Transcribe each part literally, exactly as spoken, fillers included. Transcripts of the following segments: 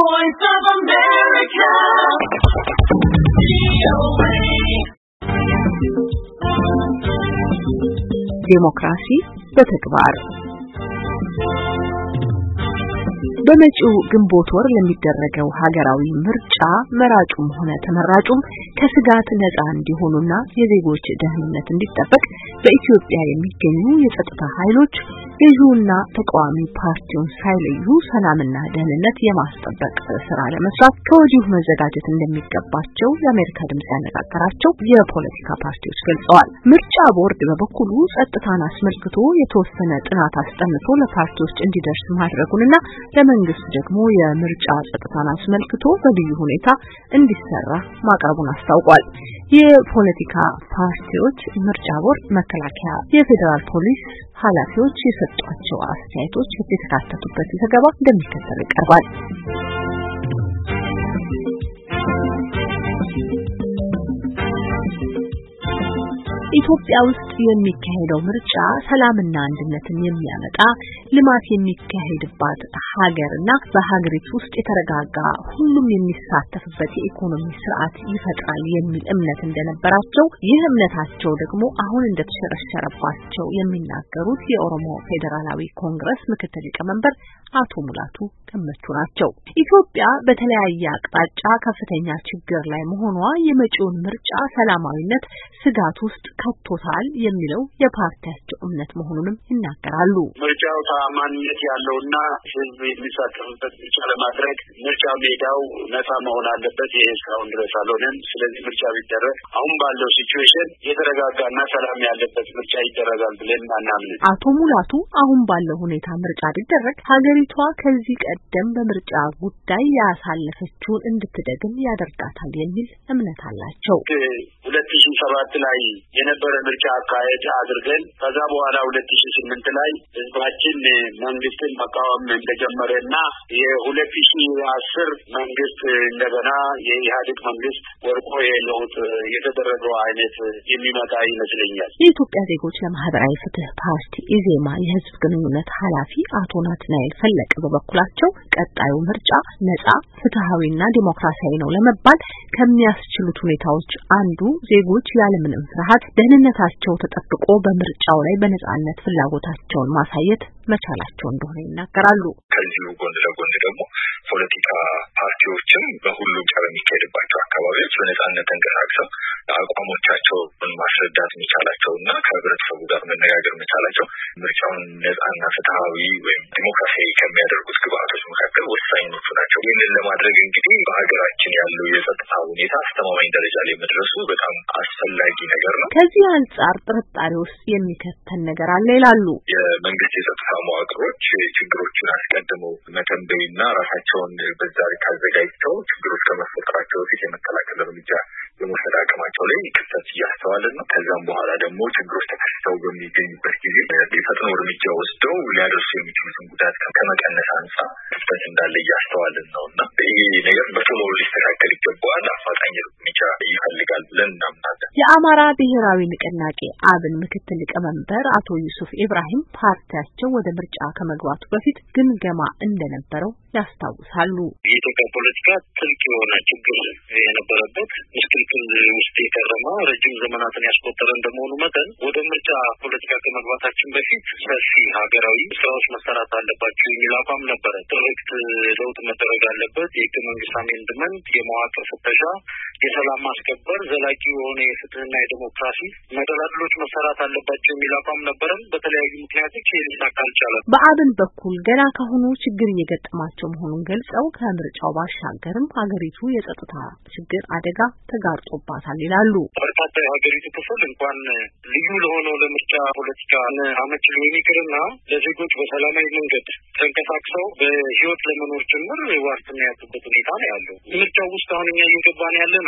voice of America. ዴሞክራሲ በተግባር በመጪው ግንቦት ወር ለሚደረገው ሀገራዊ ምርጫ መራጩም ሆነ ተመራጩም ከስጋት ነፃ እንዲሆኑና የዜጎች ደህንነት እንዲጠበቅ በኢትዮጵያ የሚገኙ የጸጥታ ኃይሎች ገዢውና ተቃዋሚ ፓርቲውን ሳይለዩ ሰላምና ደህንነት የማስጠበቅ ስራ ለመስራት ከወዲሁ መዘጋጀት እንደሚገባቸው የአሜሪካ ድምጽ ያነጋገራቸው የፖለቲካ ፓርቲዎች ገልጸዋል። ምርጫ ቦርድ በበኩሉ ጸጥታን አስመልክቶ የተወሰነ ጥናት አስጠንቶ ለፓርቲዎች እንዲደርስ ማድረጉንና ለመንግስት ደግሞ የምርጫ ጸጥታን አስመልክቶ በልዩ ሁኔታ እንዲሰራ ማቅረቡን አስታውቋል። የፖለቲካ ፓርቲዎች ምርጫ ቦርድ፣ መከላከያ፣ የፌደራል ፖሊስ ኃላፊዎች የሰጧቸው አስተያየቶች የተካተቱበት ዘገባ እንደሚከተለው ይቀርባል። ኢትዮጵያ ውስጥ የሚካሄደው ምርጫ ሰላምና አንድነትን የሚያመጣ ልማት የሚካሄድባት ሀገርና በሀገሪቱ ውስጥ የተረጋጋ ሁሉም የሚሳተፍበት የኢኮኖሚ ስርዓት ይፈጥራል የሚል እምነት እንደነበራቸው ይህ እምነታቸው ደግሞ አሁን እንደተሸረሸረባቸው የሚናገሩት የኦሮሞ ፌዴራላዊ ኮንግረስ ምክትል ሊቀመንበር አቶ ሙላቱ ገመቹ ናቸው። ኢትዮጵያ በተለያየ አቅጣጫ ከፍተኛ ችግር ላይ መሆኗ የመጪውን ምርጫ ሰላማዊነት ስጋት ውስጥ ከቶታል የሚለው የፓርቲያቸው እምነት መሆኑንም ይናገራሉ። ምርጫው ተአማኒነት ያለውና ህዝብ የሚሳተፍበት ምርጫ ለማድረግ ምርጫ ሜዳው ነፃ መሆን አለበት። ይሄ እስካሁን ድረስ አልሆነም። ስለዚህ ምርጫ ቢደረግ አሁን ባለው ሲቹዌሽን የተረጋጋና ሰላም ያለበት ምርጫ ይደረጋል ብለን አናምንም። አቶ ሙላቱ አሁን ባለው ሁኔታ ምርጫ ቢደረግ ሀገሪቷ ከዚህ ቀደም በምርጫ ጉዳይ ያሳለፈችውን እንድትደግም ያደርጋታል የሚል እምነት አላቸው። ሁለት ሺህ ሰባት ላይ የነበረ ምርጫ አካሄድ አድርገን ከዛ በኋላ ሁለት ሺህ ስምንት ላይ ህዝባችን መንግስትን መቃወም እንደጀመረና የሁለት ሺህ አስር መንግስት እንደገና የኢህአዴግ መንግስት ወርቆ የለውጥ የተደረገው አይነት የሚመጣ ይመስለኛል። የኢትዮጵያ ዜጎች ለማህበራዊ ፍትህ ፓርቲ ኢዜማ የህዝብ ግንኙነት ኃላፊ አቶ ናትናኤል ፈለቀ በበኩላቸው ቀጣዩ ምርጫ ነፃ፣ ፍትሃዊና ዲሞክራሲያዊ ነው ለመባል ከሚያስችሉት ሁኔታዎች አንዱ ዜጎች ያለምንም ፍርሃት ደህንነታቸው ተጠብቆ በምርጫው ላይ በነጻነት ፍላጎታቸውን ማሳየት መቻላቸው እንደሆነ ይናገራሉ። ከዚሁ ጎን ለጎን ደግሞ ፖለቲካ ፓርቲዎችም በሁሉም ጫ በሚካሄድባቸው አካባቢዎች በነጻነት ተንቀሳቅሰው አቋሞቻቸውን ማስረዳት መቻላቸውና ከህብረተሰቡ ጋር መነጋገር መቻላቸው ምርጫውን ነጻና ፍትሃዊ ወይም ዲሞክራሲያዊ ከሚያደርጉት ግብአቶች መካከል ወሳኞቹ ናቸው። ይህንን ለማድረግ እንግዲህ በሀገራችን ያለው የጸጥታ ሁኔታ አስተማማኝ ደረጃ ላይ መድረሱ በጣም አስፈላጊ ነገር ነው። ከዚህ አንጻር ጥርጣሬ ውስጥ የሚከተን ነገር አለ ይላሉ። የመንግስት የጸጥታ መዋቅሮች ችግሮችን አስቀድመው መተንበይና ራሳቸውን በዛ ልክ አዘጋጅተው ችግሮች ከመፈጠራቸው በፊት የመከላከል እርምጃ የመውሰድ አቅማቸው ላይ ክፍተት እያስተዋልን ነው። ከዛም በኋላ ደግሞ ችግሮች ተከስተው በሚገኙበት ጊዜ የፈጥኖ እርምጃ ወስደው ሊያደርሱ የሚችሉትን ጉዳት ከመቀነስ አንጻር ክፍተት እንዳለ እያስተዋልን ነው እና ይህ ነገር በቶሎ ሊስተካከል ይገባዋል። አፋጣኝ እርምጃ ይፈልጋል ብለን እናምናለን። የአማራ ብሔራዊ ንቅናቄ አብን ምክትል ሊቀመንበር አቶ ዩሱፍ ኢብራሂም ፓርቲያቸው ወደ ምርጫ ከመግባቱ በፊት ግምገማ እንደነበረው ያስታውሳሉ። የኢትዮጵያ ፖለቲካ ትልቅ የሆነ ችግር የነበረበት ምስቅልቅል ውስጥ የከረመ ረጅም ዘመናትን ያስቆጠረ እንደመሆኑ መጠን ወደ ምርጫ ፖለቲካ ከመግባታችን በፊት ሰፊ ሀገራዊ ስራዎች መሰራት አለባቸው የሚል አቋም ነበረ። ትርክት ለውጥ መደረግ አለበት፣ የህገ መንግስት አሜንድመንት፣ የመዋቅር ፍተሻ፣ የሰላም ማስከበር፣ ዘላቂ የሆነ የፍትህና የዲሞክራሲ መደላድሎች መሰራት አለባቸው የሚል አቋም ነበረን። በተለያዩ ምክንያቶች ይህ ሊሳካ አልቻለም። በአብን በኩል ገና ካሁኑ ችግር እየገጠማቸው መሆኑን ገልጸው ከምርጫው ባሻገርም ሀገሪቱ የጸጥታ ችግር አደጋ ተጋርጦባታል ይላሉ። በርካታ የሀገሪቱ ክፍል እንኳን ልዩ ለሆነው ለምርጫ ፖለቲካ አመቺ ሊሆን ይቅርና ለዜጎች በሰላማዊ መንገድ ተንቀሳቅሰው በህይወት ለመኖር ጭምር ዋስትና ያጡበት ሁኔታ ነው ያለው። ምርጫው ውስጥ አሁን እኛ እየገባን ያለ ነው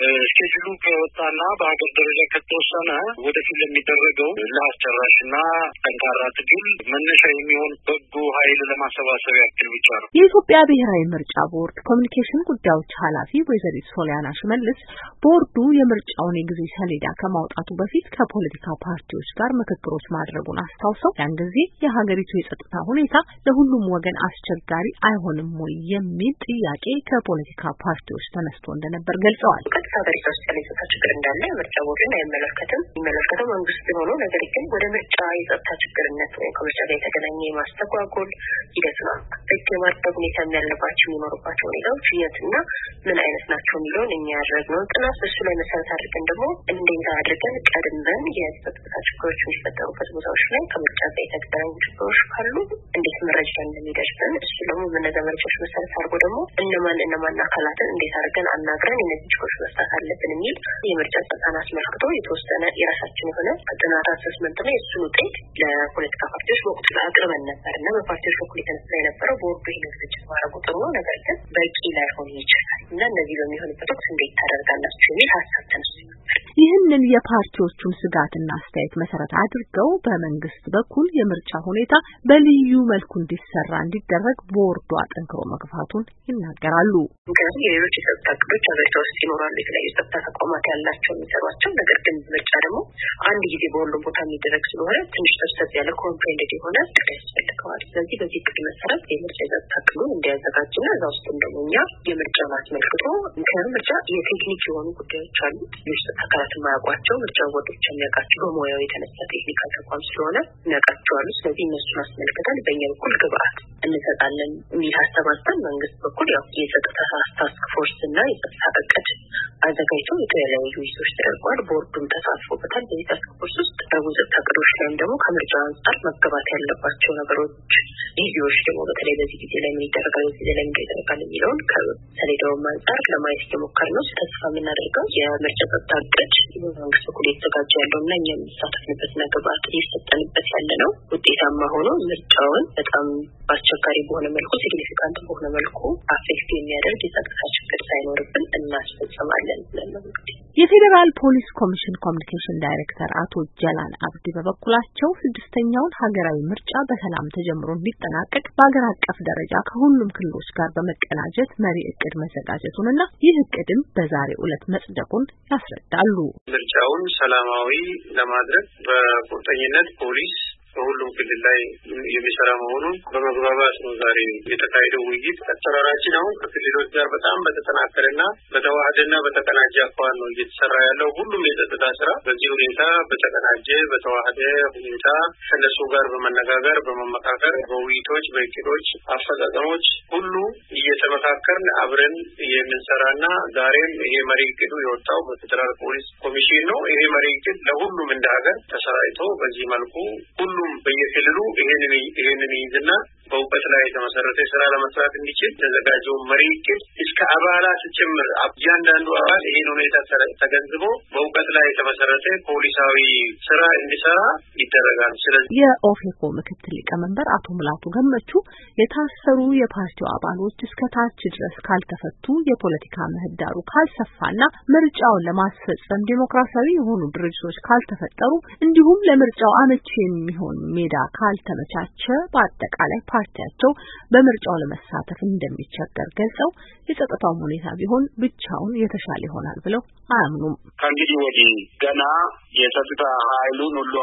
ስኬጁሉ ከወጣና በአገር ደረጃ ከተወሰነ ወደፊት ለሚደረገው ለአስጨራሽና ጠንካራ ትግል መነሻ የሚሆን በጎ ኃይል ለማሰባሰብ ያክል ብቻ ነው። የኢትዮጵያ ብሔራዊ ምርጫ ቦርድ ኮሚኒኬሽን ጉዳዮች ኃላፊ ወይዘሪት ሶሊያና ሽመልስ ቦርዱ የምርጫውን የጊዜ ሰሌዳ ከማውጣቱ በፊት ከፖለቲካ ፓርቲዎች ጋር ምክክሮች ማድረጉን አስታውሰው ያን ጊዜ የሀገሪቱ የጸጥታ ሁኔታ ለሁሉም ወገን አስቸጋሪ አይሆንም ወይ የሚል ጥያቄ ከፖለቲካ ፓርቲዎች ተነስቶ እንደነበር ገልጸዋል። ሀገሪቱ ውስጥ የጸጥታ ችግር እንዳለ ምርጫ ቦርድን አይመለከትም። የሚመለከተው መንግስት ሆኖ ነገር ግን ወደ ምርጫ የጸጥታ ችግርነት ወይ ከምርጫ ጋር የተገናኘ የማስተጓጎል ሂደት ነው። ህግ የማድረግ ሁኔታ ያለባቸው የሚኖሩባቸው ሁኔታዎች የትና ምን አይነት ናቸው የሚለውን እኛ ያደረግነው ጥናት እሱ ላይ መሰረት አድርገን ደግሞ እንዴት አድርገን ቀድመን የጸጥታ ችግሮች የሚፈጠሩበት ቦታዎች ላይ ከምርጫ ጋር የተገናኙ ችግሮች ካሉ እንዴት መረጃ እንደሚደርሰን እሱ ደግሞ በነዛ መረጃዎች መሰረት አድርጎ ደግሞ እነማን እነማን አካላትን እንዴት አድርገን አናግረን እነዚህ ችግሮች መስራት አለብን የሚል የምርጫ ጸጥታን አስመልክቶ የተወሰነ የራሳችን የሆነ ጥናት አሰስመንት ነው። የእሱን ውጤት ለፖለቲካ ፓርቲዎች በወቅቱ አቅርበን ነበር እና በፓርቲዎች በኩል የተነሳ የነበረው ቦርዱ ይህንን ዝግጅት ማድረጉ ጥሩ ነው፣ ነገር ግን በቂ ላይሆን ይችላል እና እነዚህ በሚሆንበት ወቅት እንዴት ታደርጋላችሁ የሚል ሀሳብ ተነስቶ ነበር። ይህንን የፓርቲዎቹን ስጋትና አስተያየት መሰረት አድርገው በመንግስት በኩል የምርጫ ሁኔታ በልዩ መልኩ እንዲሰራ እንዲደረግ ቦርዱ አጠንክሮ መግፋቱን ይናገራሉ። ምክንያቱም የሌሎች የጸጥታ እቅዶች ሀገሪቷ ውስጥ ይኖራሉ፣ የተለያዩ የጸጥታ ተቋማት ያላቸው የሚሰሯቸው። ነገር ግን ምርጫ ደግሞ አንድ ጊዜ በሁሉም ቦታ የሚደረግ ስለሆነ ትንሽ ተሰጥ ያለ ኮምፕሬንድ የሆነ እቅድ ያስፈልገዋል። ስለዚህ በዚህ እቅድ መሰረት የምርጫ የጸጥታ እቅዱን እንዲያዘጋጅና እዛ ውስጥም ደግሞ እኛ የምርጫውን አስመልክቶ ምክንያቱም ምርጫ የቴክኒክ የሆኑ ጉዳዮች አሉ፣ ሌሎች አካላት የማያውቋቸው ምርጫ ቦርዶች የሚያውቃቸው በሙያው የተነሳ ቴክኒካል ተቋም ስለሆነ እናውቃቸዋሉ። ስለዚህ እነሱን አስመልክተን በእኛ በኩል ግብአት እንሰጣለን የሚል ሀሳብ አንስተን መንግስት በኩል ያው የጸጥታ ታስክ ፎርስ እና የጸጥታ እቅድ አዘጋጅተው የተለያዩ ውይይቶች ተደርጓል። ቦርዱም ተሳትፎበታል። በዚህ ታስክ ፎርስ ውስጥ በውዝት እቅዶች ላይም ደግሞ ከምርጫ አንጻር መገባት ያለባቸው ነገሮች ጊዜዎች ደግሞ በተለይ በዚህ ጊዜ ላይ ምን ይደረጋል፣ በዚህ ጊዜ ላይ ምን ይደረጋል የሚለውን ከሰሌዳውም አንጻር ለማየት እየሞከርን ነው። ተስፋ የምናደርገው የምርጫ ጸጥታ እቅድ በመንግስት በኩል የተዘጋጀ ያለውና እኛ የምንሳተፍንበትና ግብአት እየሰጠንበት ያለ ነው ውጤታማ ሆኖ ምርጫውን በጣም አስቸጋሪ በሆነ መልኩ ሲግኒፊካንት በሆነ መልኩ አፌክት የሚያደርግ የጸጥታ ችግር ሳይኖርብን እናስፈጽማለን ብለን ነው። የፌዴራል ፖሊስ ኮሚሽን ኮሚኒኬሽን ዳይሬክተር አቶ ጀላን አብዲ በበኩላቸው ስድስተኛውን ሀገራዊ ምርጫ በሰላም ተጀምሮ እንዲጠናቀቅ በአገር አቀፍ ደረጃ ከሁሉም ክልሎች ጋር በመቀናጀት መሪ እቅድ መዘጋጀቱንና ይህ እቅድም በዛሬው ዕለት መጽደቁን ያስረዳሉ። ምርጫውን ሰላማዊ ለማድረግ በቁርጠኝነት ፖሊስ በሁሉም ክልል ላይ የሚሰራ መሆኑን በመግባባት ነው ዛሬ የተካሄደው ውይይት። አሰራራችን አሁን ከክልሎች ጋር በጣም በተጠናከረና በተዋህደና በተቀናጀ አኳኋን ነው እየተሰራ ያለው። ሁሉም የጸጥታ ስራ በዚህ ሁኔታ በተቀናጀ በተዋህደ ሁኔታ ከነሱ ጋር በመነጋገር በመመካከር በውይይቶች በእቅዶች አፈጻጸሞች ሁሉ እየተመካከርን አብረን የምንሰራና ዛሬም ይሄ መሪ እቅዱ የወጣው በፌዴራል ፖሊስ ኮሚሽን ነው። ይሄ መሪ እቅድ ለሁሉም እንደ ሀገር ተሰራይቶ በዚህ መልኩ ሁሉ በየክልሉ ይሄንን ይሄንን ይዝና በእውቀት ላይ የተመሰረተ ስራ ለመስራት እንዲችል ተዘጋጀው መሪ እቅድ እስከ አባላት ጭምር እያንዳንዱ አባል ይሄን ሁኔታ ተገንዝቦ በእውቀት ላይ የተመሰረተ ፖሊሳዊ ስራ እንዲሰራ ይደረጋል። ስለዚህ የኦፌኮ ምክትል ሊቀመንበር አቶ ሙላቱ ገመቹ የታሰሩ የፓርቲው አባሎች እስከ ታች ድረስ ካልተፈቱ የፖለቲካ ምህዳሩ ካልሰፋና ምርጫውን ለማስፈጸም ዲሞክራሲያዊ የሆኑ ድርጅቶች ካልተፈጠሩ እንዲሁም ለምርጫው አመቺ የሚሆን ሜዳ ካልተመቻቸ በአጠቃላይ ፓርቲያቸው በምርጫው ለመሳተፍ እንደሚቸገር ገልጸው የጸጥታው ሁኔታ ቢሆን ብቻውን የተሻለ ይሆናል ብለው አያምኑም። ከእንግዲህ ወዲህ ገና የጸጥታ ኃይሉን ሁሉ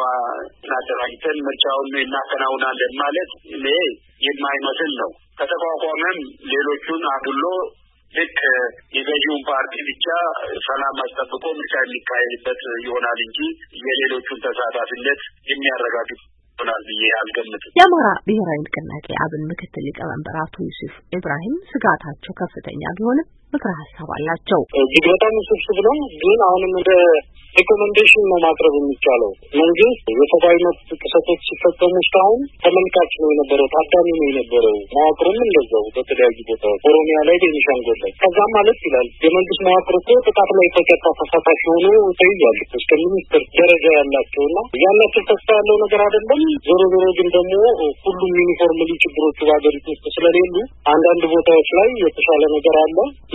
አደራጅተን ምርጫውን እናከናውናለን ማለት እኔ የማይመስል ነው። ከተቋቋመም ሌሎቹን አድሎ ልክ የገዢውን ፓርቲ ብቻ ሰላም አስጠብቆ ምርጫ የሚካሄድበት ይሆናል እንጂ የሌሎቹን ተሳታፊነት የሚያረጋግጥ ይሆናል ብዬ አልገምትም። የአማራ ብሔራዊ ንቅናቄ አብን ምክትል ሊቀመንበር አቶ ዩሱፍ ኢብራሂም ስጋታቸው ከፍተኛ ቢሆንም ምክረ ሀሳብ አላቸው። እጅግ በጣም ውስብስብ ነው፣ ግን አሁንም እንደ ሪኮሜንዴሽን ነው ማቅረብ የሚቻለው። መንግስት የሰብአዊ መብት ጥሰቶች ሲፈጸሙ እስካሁን ተመልካች ነው የነበረው፣ ታዳሚ ነው የነበረው። መዋቅሩም እንደዛው በተለያዩ ቦታዎች ኦሮሚያ ላይ፣ ቤኒሻንጉል ላይ ከዛም ማለት ይላል የመንግስት መዋቅር እኮ ጥቃት ላይ ተቀጣ ተሳታፊ ሆኖ ተይዟል እስከ ሚኒስትር ደረጃ ያላቸውና ያላቸው ተስፋ ያለው ነገር አይደለም። ዞሮ ዞሮ ግን ደግሞ ሁሉም ዩኒፎርምሊ ችግሮቹ በሀገሪቱ ውስጥ ስለሌሉ አንዳንድ ቦታዎች ላይ የተሻለ ነገር አለ።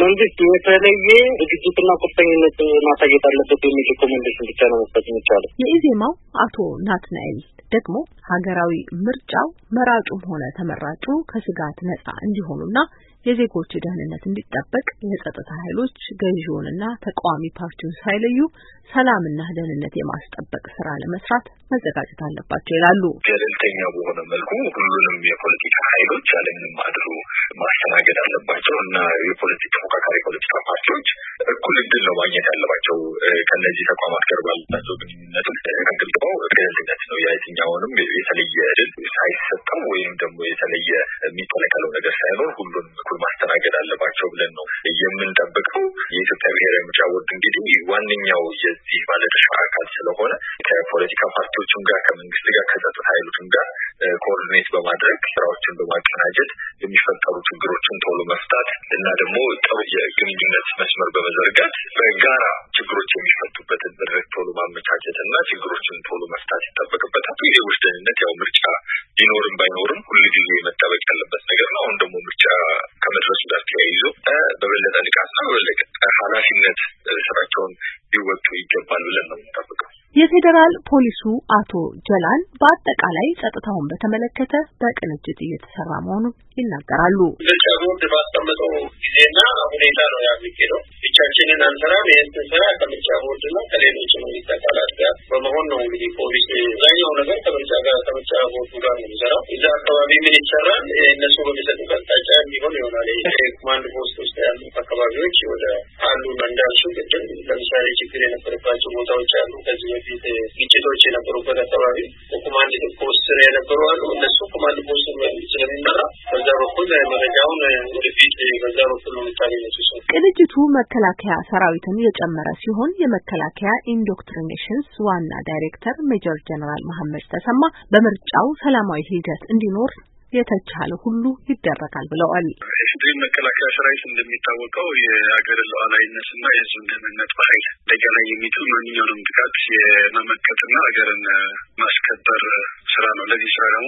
መንግስት የተለየ ዝግጅትና ቁርጠኝነት ማሳየት አለበት የሚል ሪኮሜንዴሽን ብቻ ነው መስጠት የሚቻለው። የኢዜማው አቶ ናትናኤል ደግሞ ሀገራዊ ምርጫው መራጩም ሆነ ተመራጩ ከስጋት ነጻ እንዲሆኑና የዜጎች ደህንነት እንዲጠበቅ የጸጥታ ኃይሎች ገዢውንና ተቃዋሚ ፓርቲውን ሳይለዩ ሰላምና ደህንነት የማስጠበቅ ስራ ለመስራት መዘጋጀት አለባቸው ይላሉ። ገለልተኛ በሆነ መልኩ ሁሉንም የፖለቲካ ኃይሎች ያለምንም አድሎ ማስተናገድ አለባቸው እና የፖለቲካ ተፎካካሪ ፖለቲካ ፓርቲዎች እኩል እድል ነው ማግኘት ያለባቸው ከነዚህ ተቋማት ጋር ባላቸው ግንኙነት አንገልጠው ገለልተኝነት ነው የትኛውንም የተለየ እድል ሳይሰጠው ወይም ደግሞ የተለየ የሚከለከለው ነገር ሳይኖር ሁሉንም እኩል ማስተናገድ አለባቸው ብለን ነው የምንጠብቀው። የኢትዮጵያ ብሔራዊ ምርጫ ቦርድ እንግዲህ ዋነኛው የዚህ ባለድርሻ አካል ስለሆነ ከፖለቲካ ፓርቲዎችም ጋር ከመንግስት ጋር ከጸጥታ ኃይሎችም ጋር ኮኦርዲኔት በማድረግ ስራዎችን በማቀናጀት የሚፈጠሩ ችግሮችን ቶሎ መፍታት እና ደግሞ ጥሩ የግንኙነት መስመር በመዘርጋት በጋራ ችግሮች የሚፈቱበትን መድረክ ቶሎ ማመቻቸት እና ችግሮችን ቶሎ መፍታት ይጠበቅበታል። የዜጎች ደህንነት ያው ምርጫ ቢኖርም ባይኖርም ሁልጊዜ መጠበቅ ያለበት ነገር ነው። አሁን ደግሞ ምርጫ ከመድረሱ ጋር ተያይዞ በበለጠ ንቃትና በበለጠ ኃላፊነት ስራቸውን ሊወጡ ይገባል ብለን ነው የምንጠብቀው። የፌዴራል ፖሊሱ አቶ ጀላን በአጠቃላይ ጸጥታውን በተመለከተ በቅንጅት እየተሰራ መሆኑን ይናገራሉ። ምርጫ ቦርድ ባስቀመጠው ጊዜና ሁኔታ ነው የሚሄደው። ብቻችንን አንሰራም። ይህን ስራ ከምርጫ ቦርድና ከሌሎች መንግስት አካላት ጋር በመሆን ነው እንግዲህ ፖሊስ አብዛኛው ነገር ከምርጫ ጋር ከምርጫ ቦርዱ ጋር ነው የሚሰራው። እዛ አካባቢ ምን ይሰራል እነሱ በሚሰጡት አቅጣጫ የሚሆን ይሆናል። ኮማንድ ፖስት ውስጥ ያሉ አካባቢዎች ወደ አሉ እንዳልሽው ቅድም ለምሳሌ ችግር የነበረባቸው ቦታዎች አሉ። ከዚህ በፊት ግጭቶች የነበሩበት አካባቢ ኮማንድ ፖስት የነበሩ አሉ። እነሱ ኮማንድ ፖስት ስለሚመራ በዛ በኩል መረጃውን ወደፊት በዛ በኩል ነው የምታገኘው። ቅንጅቱ መከላከያ ሰራዊትን የጨመረ ሲሆን የመከላከያ ኢንዶክትሪኔሽንስ ዋና ዳይሬክተር ሜጀር ጀነራል መሐመድ ተሰማ በምርጫው ሰላማዊ ሂደት እንዲኖር የተቻለ ሁሉ ይደረጋል ብለዋል። የፌዴራል መከላከያ ሰራዊት እንደሚታወቀው የሀገር ሉዓላዊነትና የሕዝብ ደህንነት በኃይል አደጋ ላይ የሚጥል ማንኛውንም ጥቃት የመመከትና ሀገርን ማስከበር ስራ ነው። ለዚህ ስራ ደግሞ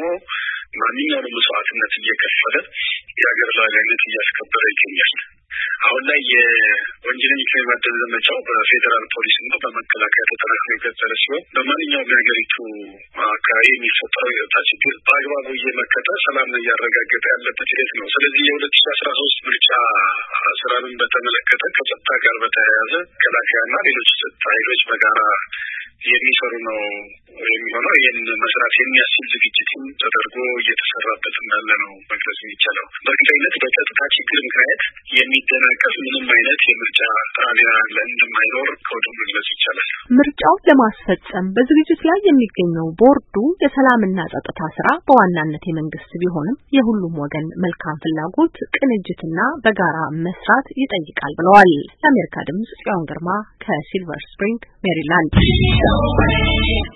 ማንኛውንም መስዋዕትነት እየከፈለ የሀገር ሉዓላዊነት እያስከበረ ይገኛል። አሁን ላይ የወንጀለኞች የማደን ዘመቻው በፌዴራል ፖሊስ እና በመከላከያ ተጠናክሮ የቀጠለ ሲሆን በማንኛውም የሀገሪቱ አካባቢ የሚፈጠረው የጸጥታ ችግር በአግባቡ እየመከተ ሰላም እያረጋገጠ ያለበት ሂደት ነው። ስለዚህ የሁለት ሺህ አስራ ሶስት ምርጫ ስራንን በተመለከተ ከጸጥታ ጋር በተያያዘ መከላከያና ሌሎች ጸጥታ ኃይሎች በጋራ የሚሰሩ ነው የሚሆነው። ይህን መስራት የሚያስችል ዝግጅትም ተደርጎ እየተሰራበት እንዳለ ነው መግለጽ የሚቻለው። በእርግጠኝነት በጸጥታ ችግር ምክንያት የሚደናቀፍ ምንም አይነት የምርጫ ጣቢያ እንደማይኖር ከወዲሁ መግለጽ ይቻላል። ምርጫውን ለማስፈጸም በዝግጅት ላይ የሚገኘው ቦርዱ የሰላምና ጸጥታ ስራ በዋናነት የመንግስት ቢሆንም የሁሉም ወገን መልካም ፍላጎት፣ ቅንጅትና በጋራ መስራት ይጠይቃል ብለዋል። ለአሜሪካ ድምጽ ጽዮን ግርማ ከሲልቨር ስፕሪንግ ሜሪላንድ